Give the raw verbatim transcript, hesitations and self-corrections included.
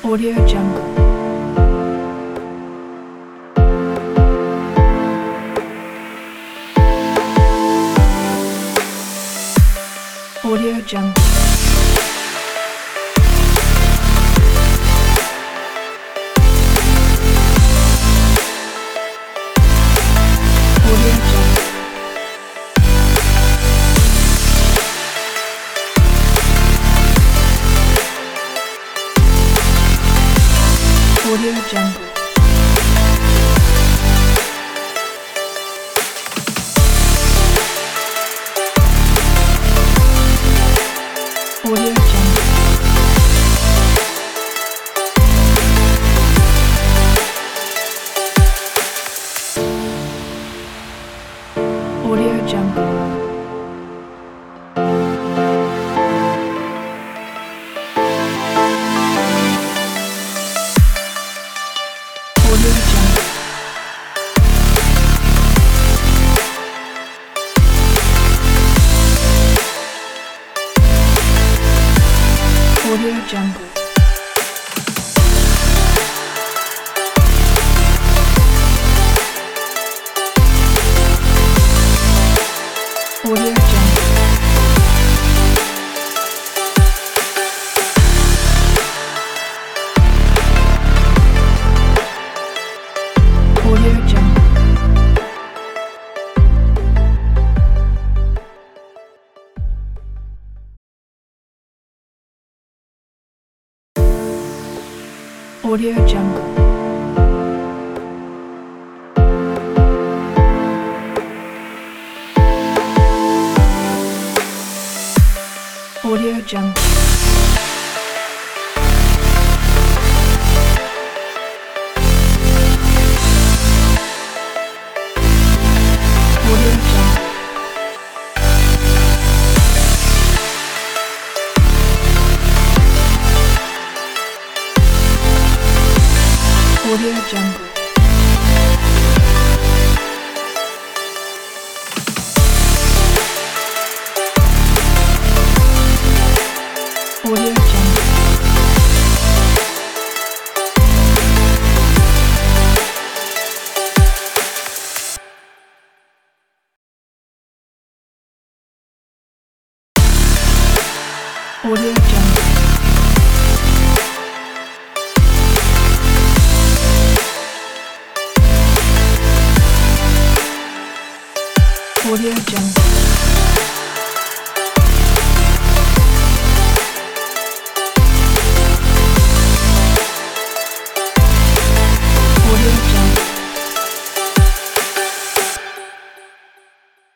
Audio Jungle. Audio Jungle. Audio Jungle. Audio Jungle. Audio Jungle. Audio Jungle. Audio Jungle. Audio Jungle. Audio Jungle. Audio Jungle. Audio Jungle. Audio Jungle. Audio Jungle. Audio Jungle. Audio Jungle. Audio Jungle. Audio Jungle.